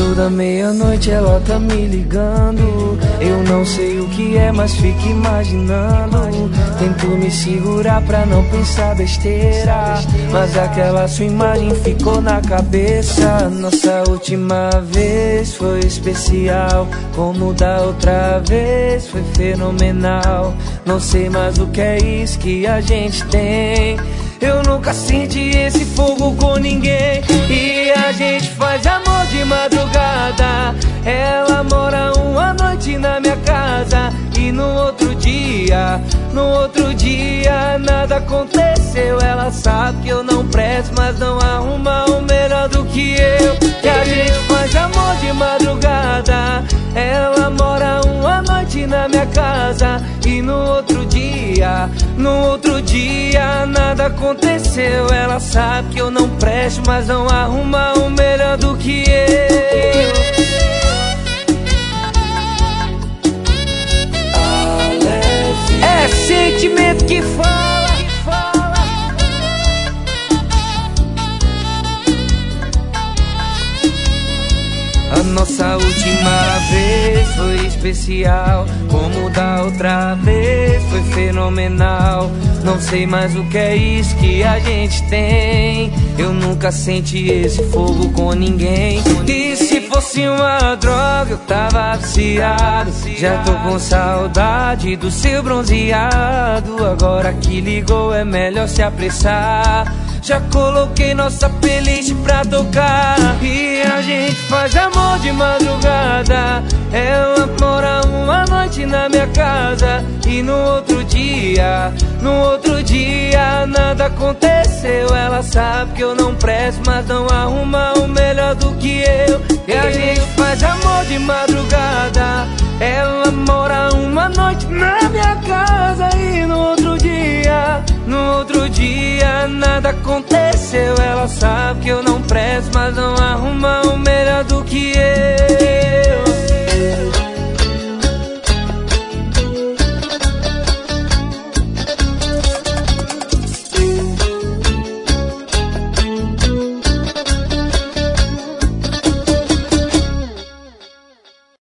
Toda meia-noite ela tá me ligando. Eu não sei o que é, mas fico imaginando. Tento me segurar pra não pensar besteira, mas aquela sua imagem ficou na cabeça. Nossa última vez foi especial, como da outra vez foi fenomenal. Não sei mais o que é isso que a gente tem. Eu nunca senti esse fogo com ninguém. E a gente faz amor de madrugada. Ela mora uma noite na minha casa. E no outro dia nada aconteceu. Ela sabe que eu não presto, mas não arruma um melhor do que eu. E a gente faz amor de madrugada. Ela mora uma noite na minha casa. E no outro dia nada aconteceu. Ela sabe que eu não presto, mas não arruma um melhor do que eu. É sentimento que fala. A nossa última vez foi especial, como da outra vez foi fenomenal. Não sei mais o que é isso que a gente tem. Eu nunca senti esse fogo com ninguém. E se fosse uma droga eu tava viciado. Já tô com saudade do seu bronzeado. Agora que ligou é melhor se apressar. Já coloquei nossa playlist pra tocar. E a gente faz amor de madrugada. Ela mora uma noite na minha casa. E no outro dia nada aconteceu. Ela sabe que eu não presto, mas não arruma um melhor do que eu. E a gente faz amor de madrugada. Ela mora uma noite na minha casa. E no outro dia nada aconteceu. Ela sabe que eu não presto, mas não arruma um melhor do que eu.